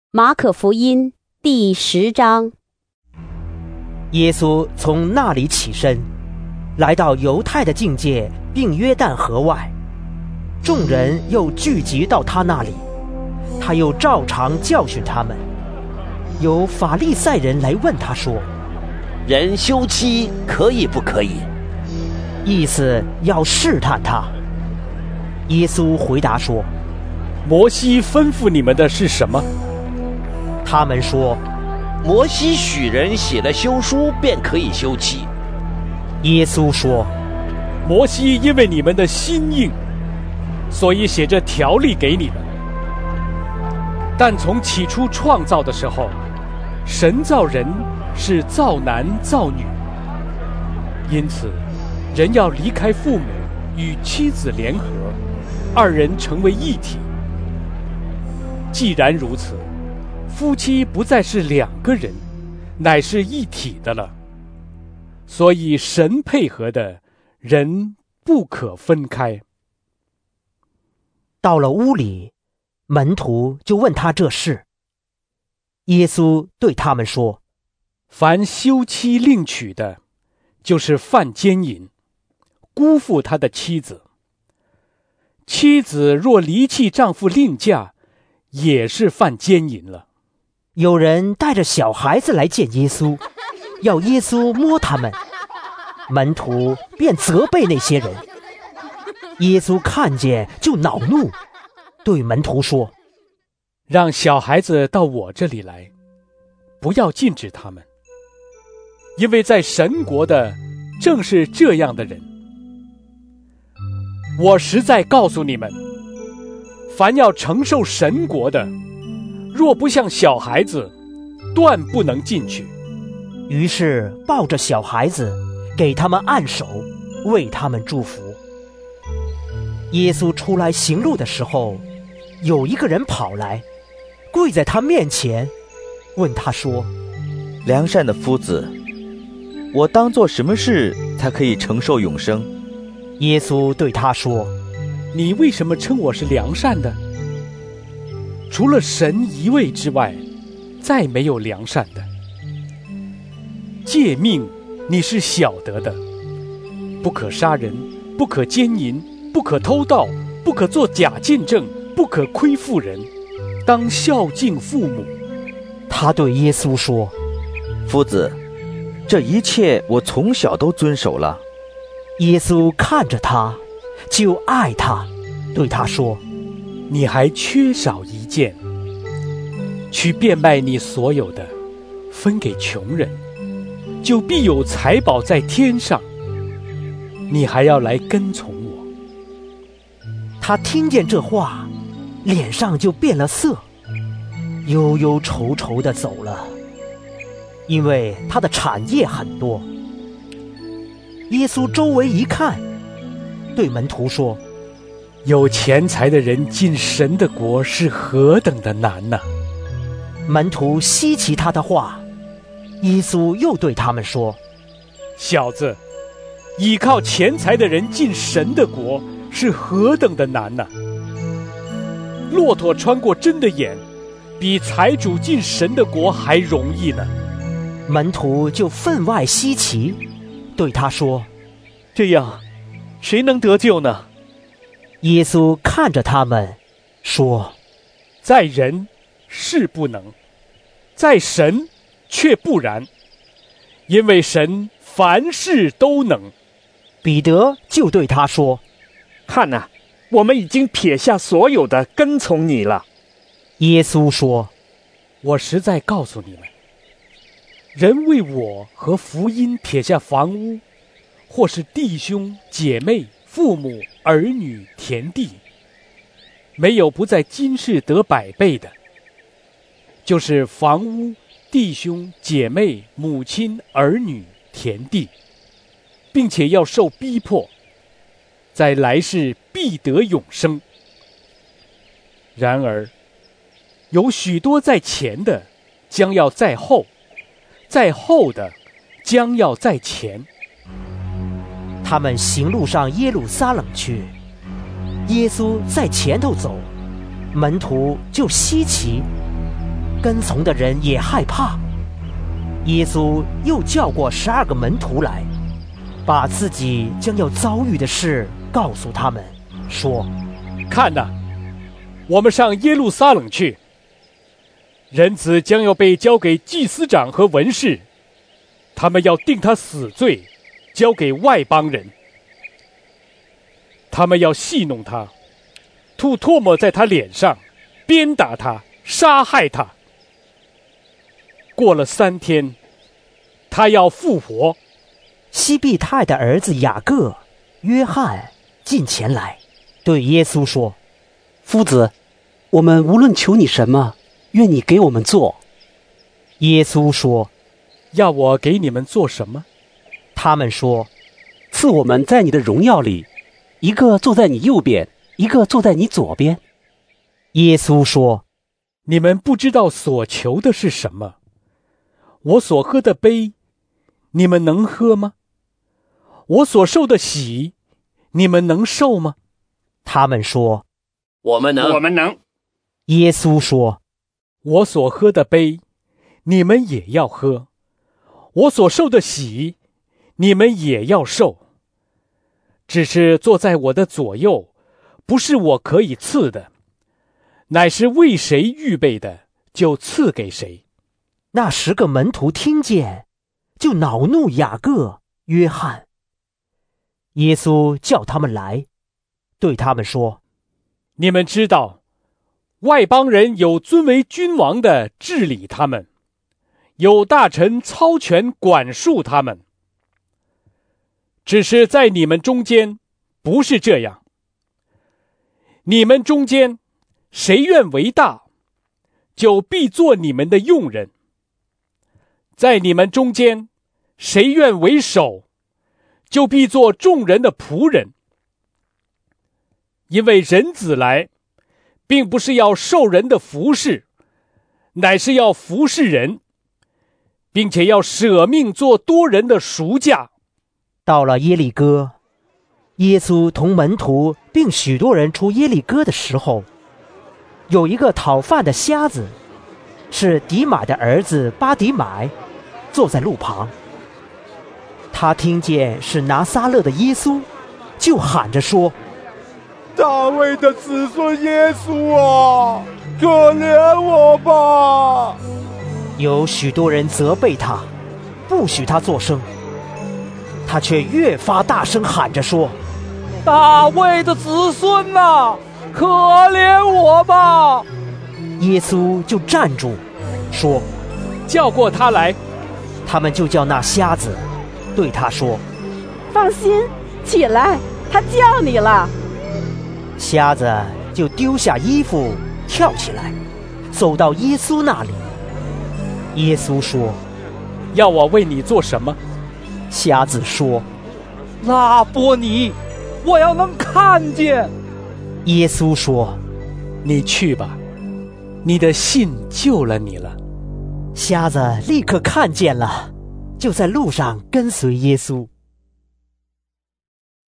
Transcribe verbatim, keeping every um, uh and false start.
马可福音第十章。 耶稣从那里起身，来到犹太的境界，并约旦河外，众人又聚集到他那里，他又照常教训他们。有法利赛人来问他说： 人休妻可以不可以？ 意思要试探他。耶稣回答说： 摩西吩咐你们的是什么？ 他们说： 摩西许人写了休书，便可以休妻。 耶稣说： 摩西因为你们的心硬，所以写这条例给你们。但从起初创造的时候，神造人是造男造女，因此人要离开父母，与妻子联合，二人成为一体。既然如此，夫妻不再是两个人，乃是一体的了。所以神配合的，人不可分开。 到了屋里，门徒就问他这事。耶稣对他们说： 凡休妻另娶的，就是犯奸淫，辜负他的妻子。妻子若离弃丈夫另嫁，也是犯奸淫了。 有人带着小孩子来见耶稣，要耶稣摸他们，门徒便责备那些人。耶稣看见就恼怒，对门徒说： 让小孩子到我这里来，不要禁止他们，因为在神国的正是这样的人。我实在告诉你们，凡要承受神国的，若不像小孩子，断不能进去。 于是抱着小孩子，给他们按手，为他们祝福。耶稣出来行路的时候，有一个人跑来，跪在他面前，问他说： 良善的夫子，我当做什么事才可以承受永生？ 耶稣对他说： 你为什么称我是良善的？除了神一位之外，再没有良善的。诫命你是晓得的，不可杀人，不可奸淫，不可偷盗，不可作假见证，不可亏负人，当孝敬父母。 他对耶稣说： 夫子，这一切我从小都遵守了。 耶稣看着他，就爱他，对他说： 你还缺少一件，去变卖你所有的，分给穷人，就必有财宝在天上。你还要来跟从我。 他听见这话，脸上就变了色，忧忧愁愁地走了，因为他的产业很多。耶稣周围一看，对门徒说： 有钱财的人进神的国是何等的难呢？ 门徒稀奇他的话。耶稣又对他们说： 小子，倚靠钱财的人进神的国是何等的难呢？骆驼穿过针的眼，比财主进神的国还容易呢。 门徒就分外稀奇，对他说： 这样，谁能得救呢？ 耶稣看着他们说： 在人是不能，在神却不然，因为神凡事都能。 彼得就对他说： 看哪，我们已经撇下所有的跟从你了。 耶稣说： 我实在告诉你们，人为我和福音撇下房屋，或是弟兄姐妹父母儿女田地，没有不在今世得百倍的，就是房屋弟兄姐妹母亲儿女田地，并且要受逼迫，在来世必得永生。然而有许多在前的，将要在后；在后的，将要在前。 他们行路上耶路撒冷去，耶稣在前头走，门徒就稀奇， 跟从的人也害怕。耶稣又叫过十二个门徒来，把自己将要遭遇的事告诉他们，说： 看哪，我们上耶路撒冷去，人子将要被交给祭司长和文士，他们要定他死罪，交给外邦人。他们要戏弄他，吐唾沫在他脸上，鞭打他，杀害他。过了三天，他要复活。 西庇太的儿子雅各、约翰近前来，对耶稣说： 夫子，我们无论求你什么，愿你给我们做。 耶稣说： 要我给你们做什么？ 他们说： 赐我们在你的荣耀里，一个坐在你右边，一个坐在你左边。 耶稣说： 你们不知道所求的是什么。我所喝的杯，你们能喝吗？我所受的洗，你们能受吗？ 他们说： 我们能， 我们能。 耶稣说： 我所喝的杯，你们也要喝；我所受的洗，你们也要受。只是坐在我的左右，不是我可以赐的，乃是为谁预备的，就赐给谁。 那十个门徒听见，就恼怒雅各、约翰。耶稣叫他们来，对他们说： 你们知道，外邦人有尊为君王的治理他们，有大臣操权管束他们。只是在你们中间，不是这样。你们中间，谁愿为大，就必做你们的用人。在你们中间，谁愿为首，就必做众人的仆人。因为人子来，并不是要受人的服侍，乃是要服侍人，并且要舍命做多人的赎价。 到了耶利哥，耶稣同门徒并许多人出耶利哥的时候，有一个讨饭的瞎子，是底买的儿子巴底买，坐在路旁。他听见是拿撒勒的耶稣，就喊着说： 大卫的子孙耶稣啊，可怜我吧！ 有许多人责备他，不许他作声，他却越发大声喊着说： 大卫的子孙啊，可怜我吧！ 耶稣就站住，说： 叫过他来。 他们就叫那瞎子，对他说： 放心，起来，他叫你了。 瞎子就丢下衣服，跳起来，走到耶稣那里。耶稣说： 要我为你做什么？ 瞎子说： 拉波尼，我要能看见。 耶稣说： 你去吧，你的信救了你了。 瞎子立刻看见了，就在路上跟随耶稣。